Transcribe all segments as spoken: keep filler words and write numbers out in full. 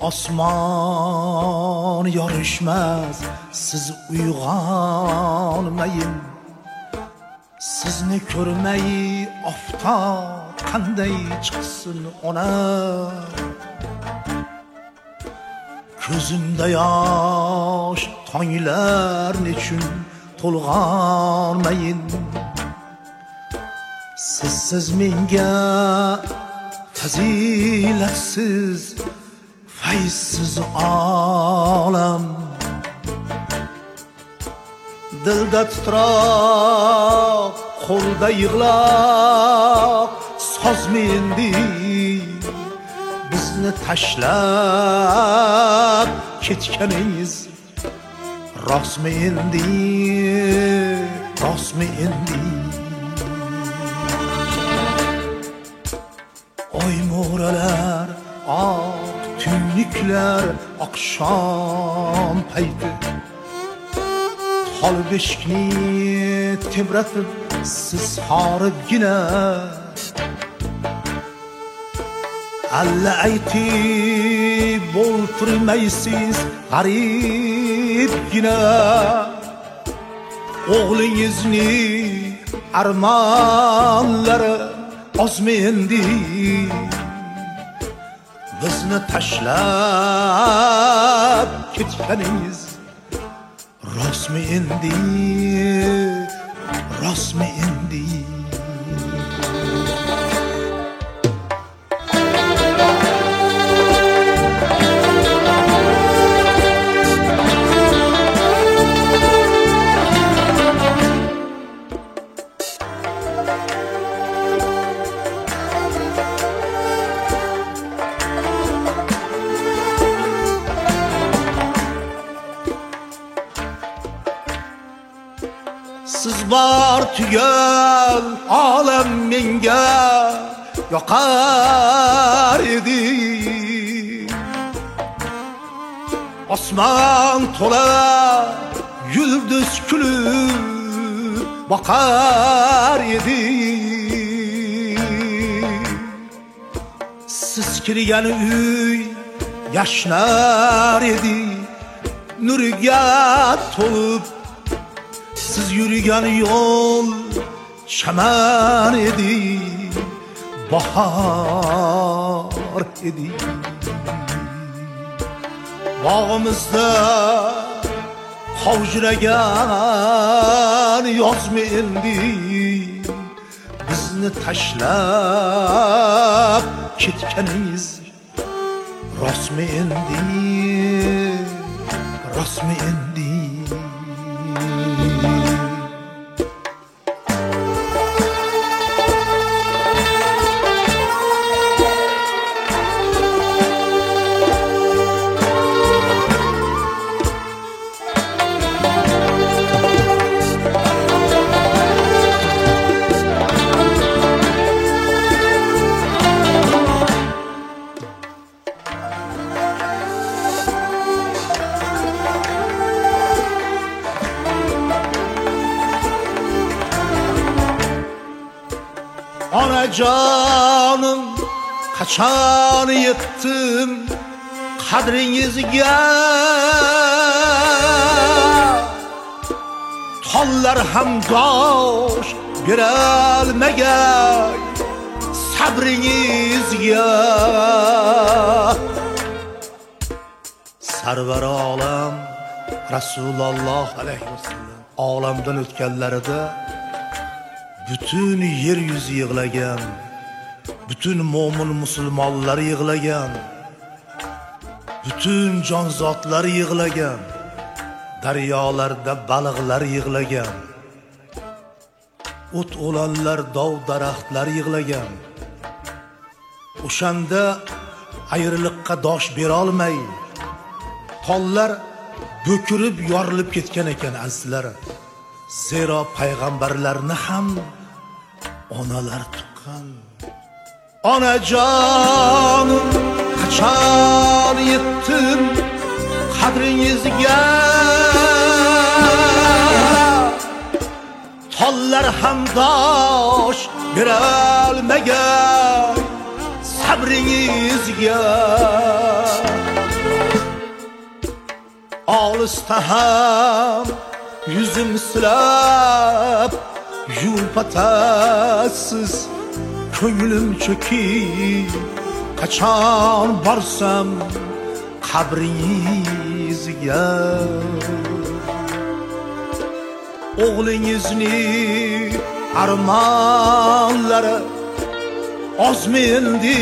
Osmon yorishmas, siz uyg'onmayin. Sizni ko'rmay oftob qanday chiqsin ona? Ko'zimda yosh tonglar nechun to'lg'onmayin? Sizsiz menga fazilatsiz, fayzsiz olam. Dilda titroq, qo'lda yig'loq, sozmi endi bizni tashlab ketganingiz? Rostmi endi, rostmi endi? Oy mo'ralar, oq tuynuklar, oqshom payti Hol beshikni tebratib siz horibgina alla aytib bo'ltirmaysiz g'aribgina. O'g'lingizni armonlari ozmi endi bizni tashlab ketganingiz? Rostmi endi, rostmi endi? Siz bor tugal olam menga yoqar edi. Osmon to'la yulduz kulib boqar edi. Siz kirgan uy yashnar edi, nuriga to'lib. Siz yürüyen yol çaman edi, bahar edi. Bağımızda qavjiragan yozmi endi bizni tashlab ketganingiz? Rostmi endi, rostmi endi? Onajonim, qachon yetdim qadringizga? Tollar ham go'sh berolmagan sabringizga. Sarvar olam Rasululloh alayhi vasallam olamdan o'tganlarida bütün yer yüzü yig'lagan, bütün mo'min musulmonlar yig'lagan, bütün jonzotlar yig'lagan, daryolarda baliqlar yig'lagan, o't o'lanlar, dov daraxtlar yig'lagan. O'shanda ayriliqqa dosh bera olmay, tollar bo'kirib yorilib ketgan ekan azizlar. Zero payg'ambarlarni ham onalar tuqqan. Onajonim, qachon yetdim qadringizga? Tollar ham dosh berolmagan sabringizga. olisda ham yuzim silab yupatasiz ko'nglim cho'kib qachon borsam qabringizga o'g'lingizni armonlari ozmendi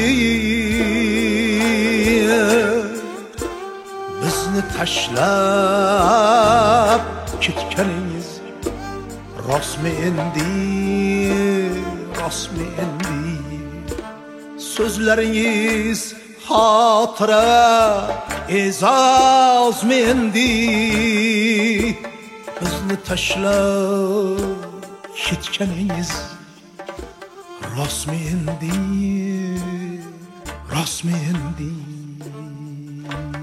bizni tashlab ketganingiz rostmi endi rostmi endi so'zlaringiz xotira e'zozmi endi bizni tashlab ketganingiz rostmi endi rostmi endi